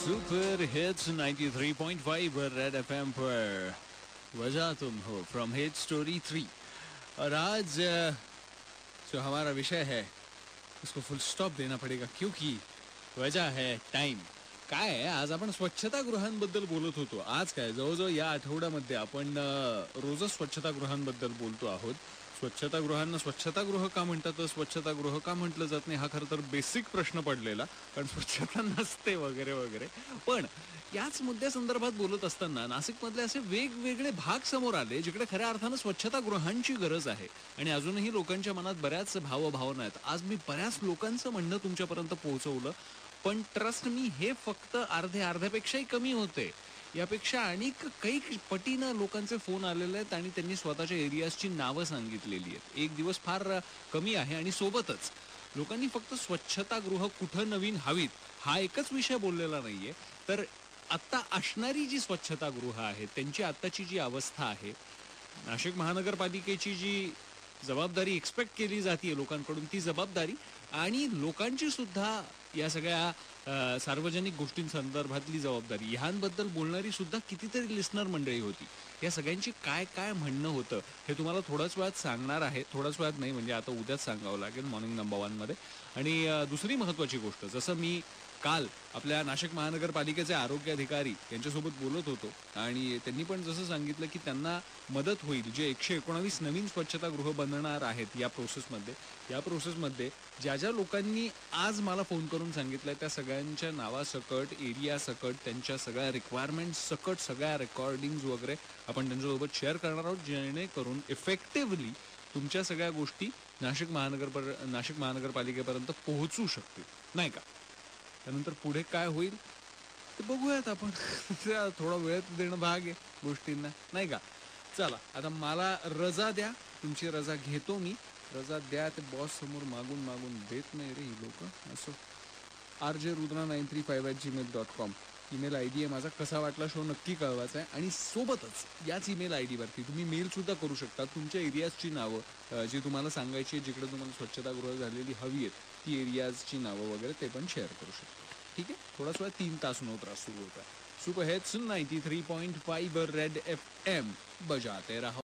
Super hits 93.5 Red FM पर वजह तुम हो फ्रॉम हिट स्टोरी 3। और आज जो हमारा विषय है उसको फुल स्टॉप देना पडेगा क्योंकि वजह है टाइम। काय आहे, आज आपण स्वच्छतागृहांबद्दल बोलत होतो. आज काय जवळजवळ या आठवड्यामध्ये आपण रोजच स्वच्छतागृहांबद्दल बोलतो आहोत. स्वच्छतागृहांना स्वच्छतागृह का म्हणतात, स्वच्छतागृह का म्हटलं जात नाही, हा खरं तर बेसिक प्रश्न पडलेला, कारण स्वच्छता नसते वगैरे वगैरे. पण याच मुद्द्यासंदर्भात बोलत असताना नाशिकमधले असे वेगवेगळे भाग समोर आले जिकडे खऱ्या अर्थानं स्वच्छतागृहांची गरज आहे आणि अजूनही लोकांच्या मनात बऱ्याच भावभावना आहेत. आज मी बऱ्याच लोकांचं म्हणणं तुमच्यापर्यंत पोहोचवलं, पण ट्रस्ट मी हे फक्त अर्ध्यापेक्षाही कमी होते. यापेक्षा अनेक काही पटीनं लोकांचे फोन आलेले आहेत आणि त्यांनी स्वतःच्या एरियाजची नावं सांगितलेली आहेत. एक दिवस फार कमी आहे आणि सोबतच लोकांनी फक्त स्वच्छतागृह कुठं नवीन हवीत हा एकच विषय बोललेला नाहीये, तर आत्ता असणारी जी स्वच्छतागृह आहेत त्यांची आत्ताची जी अवस्था आहे, नाशिक महानगरपालिकेची जी जबाबदारी एक्सपेक्ट केली जाते लोकांकडून, ती जबाबदारी आणि लोकांची सुद्धा या सगळ्या सार्वजनिक गोष्टींसंदर्भातली जबाबदारी, ह्यांबद्दल बोलणारी सुद्धा कितीतरी लिस्नर मंडळी होती. या सगळ्यांची काय काय म्हणणं होतं हे तुम्हाला थोड्याच वेळात सांगणार आहे. थोड्याच वेळात नाही म्हणजे आता उद्याच सांगावं लागेल मॉर्निंग नंबर 1 मध्ये. आणि दुसरी महत्त्वाची गोष्ट, जसं मी काल आपल्या नाशिक महानगरपालिकेचे आरोग्य अधिकारी यांच्यासोबत बोलत होतो आणि त्यांनी पण जसं सांगितलं की त्यांना मदत होईल, जे 119 नवीन स्वच्छतागृह बनणार आहेत या प्रोसेसमध्ये ज्या ज्या लोकांनी आज मला फोन करून सांगितलंय त्या सगळ्यांच्या नावासकट, एरिया सकट, त्यांच्या सगळ्या रिक्वायरमेंट्स सकट, सगळ्या रेकॉर्डिंग्ज वगैरे आपण त्यांच्यासोबत शेअर करणार आहोत, जेणेकरून इफेक्टिव्हली तुमच्या सगळ्या गोष्टी नाशिक महानगरपालिकेपर्यंत पोहोचू शकतील, नाही का. त्यानंतर पुढे काय होईल ते बघूयात आपण. थोडा वेळ देणं भाग आहे गोष्टींना, नाही का. चला आता मला रजा द्या, तुमची रजा घेतो मी. रजा द्या, ते बॉस समोर मागून देत नाही रे ही लोक. असं rjrudra935@gmail.com ईमेल आय डी आहे माझा. कसा वाटला शो नक्की कळवायचा आहे आणि सोबतच याच ईमेल आय डीवरती तुम्ही मेल सुद्धा करू शकता. तुमच्या एरियाजची नावं जी तुम्हाला सांगायची आहे, जिकडे तुम्हाला स्वच्छतागृह झालेली हवी आहेत ती एरियाजची नावं वगैरे ते पण शेअर करू शकता. ठीक आहे. थोडाच वेळा 3 तास नो त्रास सुरू होता. सुपर हिट्स 93.5 रेड एफएम बजाते रहो.